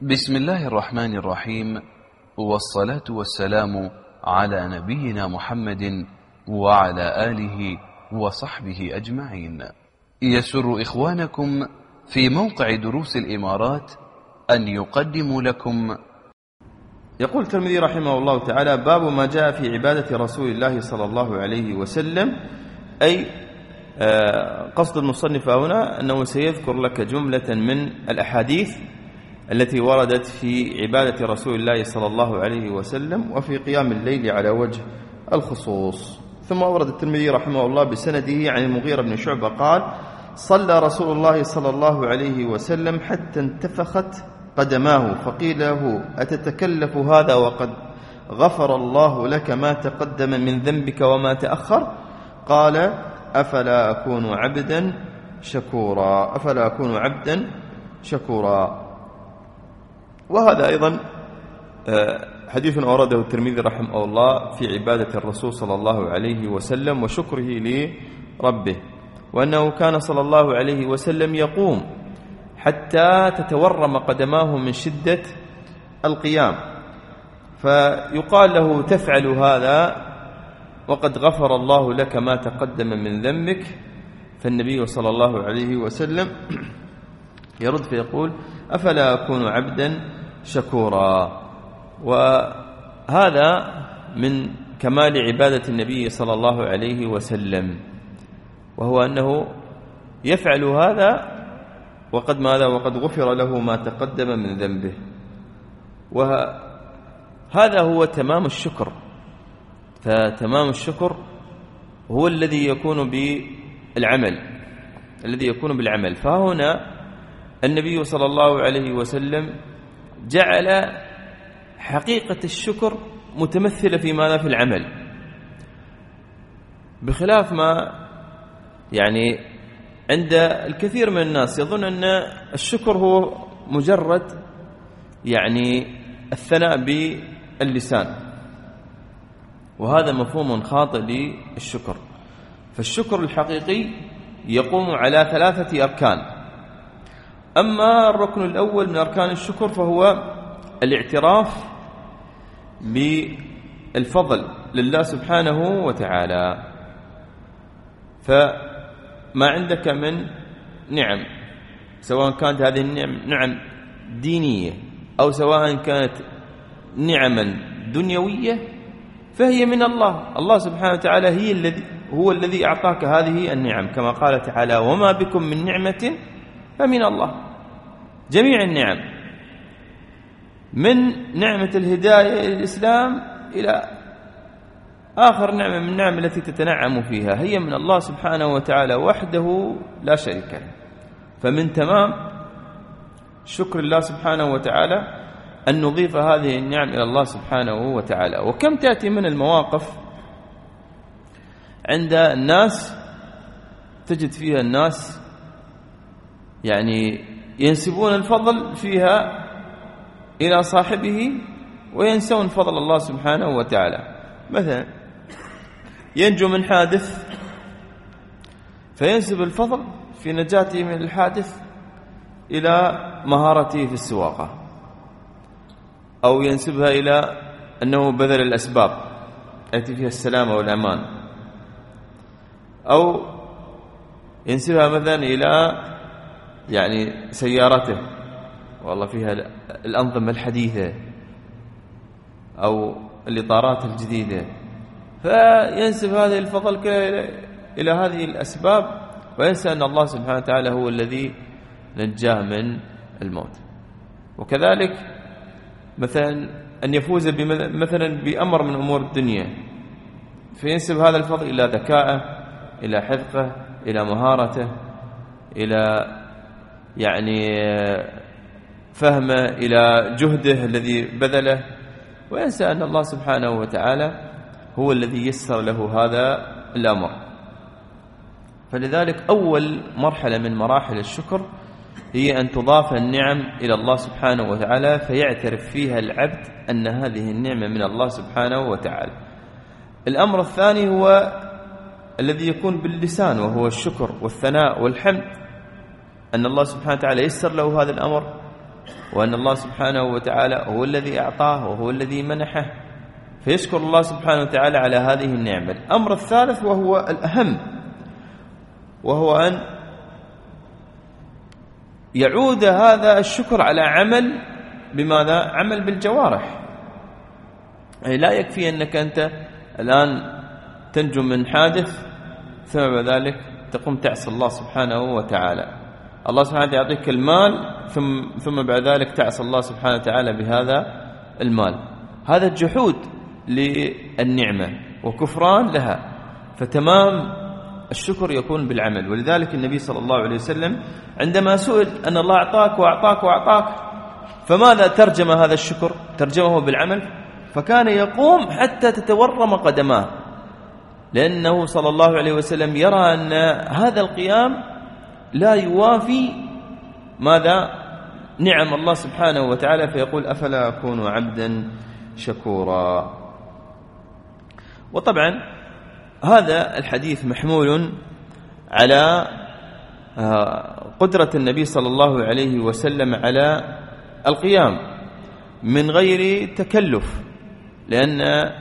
بسم الله الرحمن الرحيم، والصلاة والسلام على نبينا محمد وعلى آله وصحبه أجمعين. يسر إخوانكم في موقع دروس الإمارات أن يقدموا لكم. يقول الترمذي رحمه الله تعالى: باب ما جاء في عبادة رسول الله صلى الله عليه وسلم. أي قصد المصنف هنا أنه سيذكر لك جملة من الأحاديث التي وردت في عبادة رسول الله صلى الله عليه وسلم وفي قيام الليل على وجه الخصوص. ثم أورد الترمذي رحمه الله بسنده عن المغيرة بن شعبة قال: صلى رسول الله صلى الله عليه وسلم حتى انتفخت قدماه، فقيل له: أتتكلف هذا وقد غفر الله لك ما تقدم من ذنبك وما تأخر؟ قال: أفلا أكون عبدا شكورا. وهذا أيضا حديث أورده الترمذي رحمه الله في عبادة الرسول صلى الله عليه وسلم وشكره لربه، وأنه كان صلى الله عليه وسلم يقوم حتى تتورم قدماه من شدة القيام، فيقال له: تفعل هذا وقد غفر الله لك ما تقدم من ذنبك؟ فالنبي صلى الله عليه وسلم يرد فيقول: أفلا أكون عبدا شكورا. وهذا من كمال عبادة النبي صلى الله عليه وسلم، وهو أنه يفعل هذا وقد غفر له ما تقدم من ذنبه. وهذا هو تمام الشكر، فتمام الشكر هو الذي يكون بالعمل. فهنا النبي صلى الله عليه وسلم جعل حقيقة الشكر متمثلة في ماذا؟ في العمل، بخلاف ما عند الكثير من الناس يظن أن الشكر هو مجرد الثناء باللسان، وهذا مفهوم خاطئ للشكر. فالشكر الحقيقي يقوم على 3 أركان. أما الركن الأول من أركان الشكر فهو الاعتراف بالفضل لله سبحانه وتعالى. فما عندك من نعم، سواء كانت هذه النعم دينية أو سواء كانت نعما دنيوية، فهي من الله سبحانه وتعالى، هو الذي أعطاك هذه النعم، كما قال تعالى: وما بكم من نعمة فمن الله. جميع النعم، من نعمة الهداية إلى الإسلام إلى آخر نعمة من النعم التي تتنعم فيها، هي من الله سبحانه وتعالى وحده لا شريك له. فمن تمام شكر الله سبحانه وتعالى أن نضيف هذه النعم إلى الله سبحانه وتعالى. وكم تأتي من المواقف عند الناس تجد فيها الناس ينسبون الفضل فيها إلى صاحبه وينسون فضل الله سبحانه وتعالى. مثلا ينجو من حادث فينسب الفضل في نجاته من الحادث إلى مهارته في السواقة، أو ينسبها إلى أنه بذل الأسباب التي فيها السلامة والأمان، أو ينسبها مثلا إلى سيارته، والله فيها الأنظمة الحديثة أو الإطارات الجديدة، فينسب هذه الفضل إلى هذه الأسباب، وينسى أن الله سبحانه وتعالى هو الذي نجاه من الموت. وكذلك مثلا أن يفوز مثلا بأمر من أمور الدنيا، فينسب هذا الفضل إلى ذكائه، إلى حذقه، إلى مهارته، إلى فهمه، إلى جهده الذي بذله، وينسى أن الله سبحانه وتعالى هو الذي يسر له هذا الأمر. فلذلك أول مرحلة من مراحل الشكر هي أن تضاف النعم إلى الله سبحانه وتعالى، فيعترف فيها العبد أن هذه النعمة من الله سبحانه وتعالى. الأمر الثاني هو الذي يكون باللسان، وهو الشكر والثناء والحمد، أن الله سبحانه وتعالى يسر له هذا الأمر، وأن الله سبحانه وتعالى هو الذي أعطاه وهو الذي منحه، فيشكر الله سبحانه وتعالى على هذه النعمة. الأمر الثالث وهو الأهم، وهو أن يعود هذا الشكر على عمل بماذا؟ عمل بالجوارح. أي لا يكفي أنك أنت الآن تنجو من حادث ثم بعد ذلك تقوم تعصي الله سبحانه وتعالى. الله سبحانه وتعالى يعطيك المال ثم بعد ذلك تعصي الله سبحانه وتعالى بهذا المال، هذا جحود للنعمة وكفران لها. فتمام الشكر يكون بالعمل. ولذلك النبي صلى الله عليه وسلم عندما سئل أن الله أعطاك وأعطاك وأعطاك فماذا ترجم هذا الشكر؟ ترجمه بالعمل، فكان يقوم حتى تتورم قدماه، لأنه صلى الله عليه وسلم يرى أن هذا القيام لا يوافي ماذا؟ نعم الله سبحانه وتعالى، فيقول أفلا أكون عبدا شكورا. وطبعا هذا الحديث محمول على قدرة النبي صلى الله عليه وسلم على القيام من غير تكلف، لأن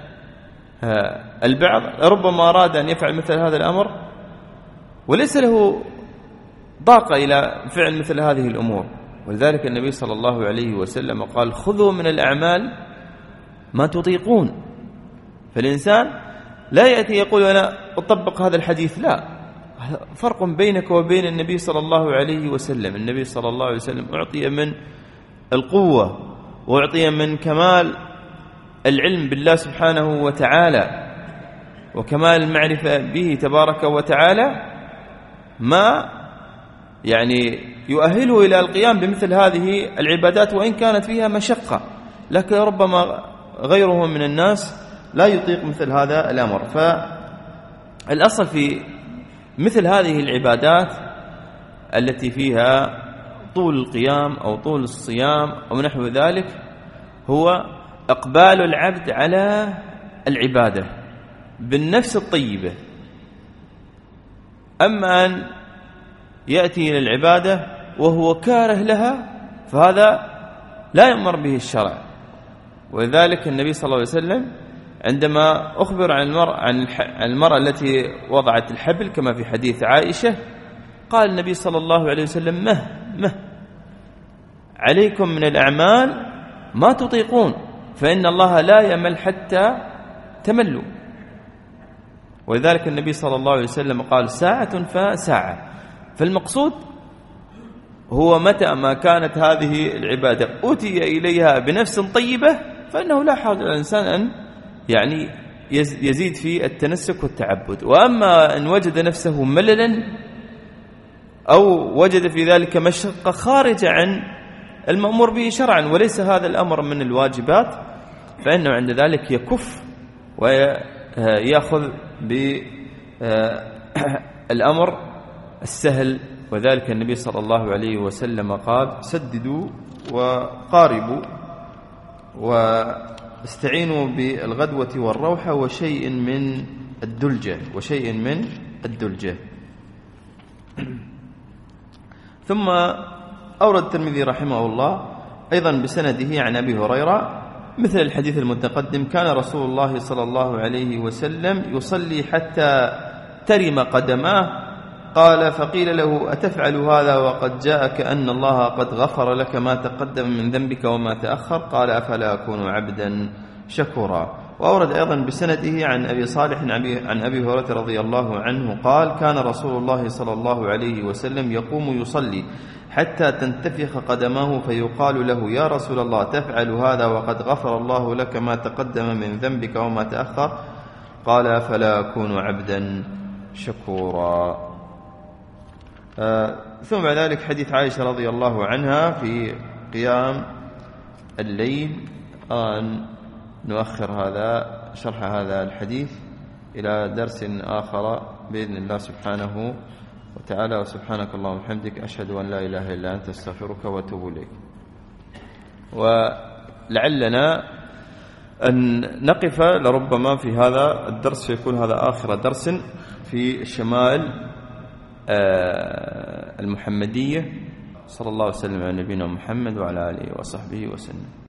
البعض ربما أراد أن يفعل مثل هذا الأمر وليس له ضاقة إلى فعل مثل هذه الأمور. ولذلك النبي صلى الله عليه وسلم قال خذوا من الأعمال ما تطيقون. فالإنسان لا يأتي يقول أنا أطبق هذا الحديث، لا، فرق بينك وبين النبي صلى الله عليه وسلم. النبي صلى الله عليه وسلم أعطي من القوة وأعطي من كمال العلم بالله سبحانه وتعالى وكمال المعرفة به تبارك وتعالى ما يعني يؤهله إلى القيام بمثل هذه العبادات وإن كانت فيها مشقة، لكن ربما غيره من الناس لا يطيق مثل هذا الأمر. فالأصل في مثل هذه العبادات التي فيها طول القيام أو طول الصيام أو نحو ذلك هو إقبال العبد على العبادة بالنفس الطيبة. أما أن يأتي إلى العبادة وهو كاره لها فهذا لا يأمر به الشرع. ولذلك النبي صلى الله عليه وسلم عندما أخبر عن المرأة التي وضعت الحبل كما في حديث عائشة قال النبي صلى الله عليه وسلم مه عليكم من الأعمال ما تطيقون فإن الله لا يمل حتى تملوا. ولذلك النبي صلى الله عليه وسلم قال ساعة فساعة. فالمقصود هو متى ما كانت هذه العبادة أتي إليها بنفس طيبة فإنه لا حاجة للإنسان أن يعني يزيد في التنسك والتعبد. وأما أن وجد نفسه مللا أو وجد في ذلك مشقة خارجة عن المأمور به شرعا وليس هذا الأمر من الواجبات فإنه عند ذلك يكف ويأخذ بالأمر السهل. وذلك النبي صلى الله عليه وسلم قال سددوا وقاربوا واستعينوا بالغدوة والروحة وشيء من الدلجة. ثم أورد الترمذي رحمه الله أيضا بسنده عن أبي هريرة مثل الحديث المتقدم كان رسول الله صلى الله عليه وسلم يصلي حتى ترم قدماه قال فقيل له أتفعل هذا وقد جاءك أن الله قد غفر لك ما تقدم من ذنبك وما تأخر قال أفلا أكون عبدا شكورا. وأورد أيضا بسنده عن أبي صالح عن أبي هريرة رضي الله عنه قال كان رسول الله صلى الله عليه وسلم يقوم يصلي حتى تنتفخ قدماه فيقال له يا رسول الله تفعل هذا وقد غفر الله لك ما تقدم من ذنبك وما تأخر قال أفلا أكون عبدا شكورا. ثم بعد ذلك حديث عائشة رضي الله عنها في قيام الليل. نؤخر شرح هذا الحديث إلى درس آخر بإذن الله سبحانه وتعالى. وسبحانك اللهم وبحمدك أشهد أن لا إله إلا أنت استغفرك وأتوب إليك. ولعلنا أن نقف لربما في هذا الدرس يكون هذا آخر درس في الشمائل المحمدية صلى الله وسلم على نبينا محمد وعلى آله وصحبه وسلم.